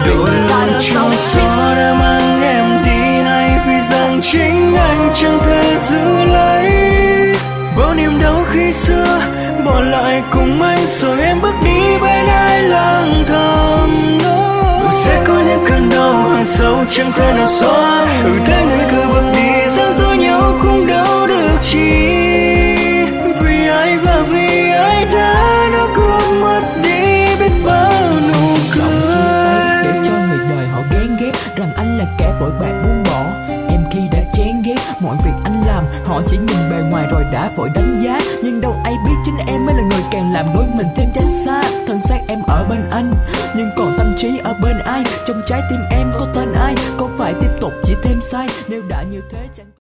Đổi lòng trong gió đã mang em đi, hay vì rằng chính anh chẳng thể giữ lấy bao niềm đau khi xưa, bỏ lại cùng anh rồi em bước đi bên ai lang thang. Sẽ có những cơn đau hàng sâu chẳng thể nào xóa, thế người cứ bước đi xa dối nhau cũng đâu được chi, vì ai và vì ai đã nó cướp mất đi biết bao nụ cười. Để cho người đời họ ghen ghét rằng anh là kẻ bội bạc buông bỏ em, khi đã chán ghét mọi việc anh làm, họ chỉ nhìn bề ngoài rồi đã vội đánh giá, nhưng đâu ai biết chính em mới là người càng làm đôi mình thêm tránh xa. Thân xác em ở bên anh nhưng còn tâm trí ở bên ai, trong trái tim em có tên ai, có phải tiếp tục chỉ thêm sai, nếu đã như thế chẳng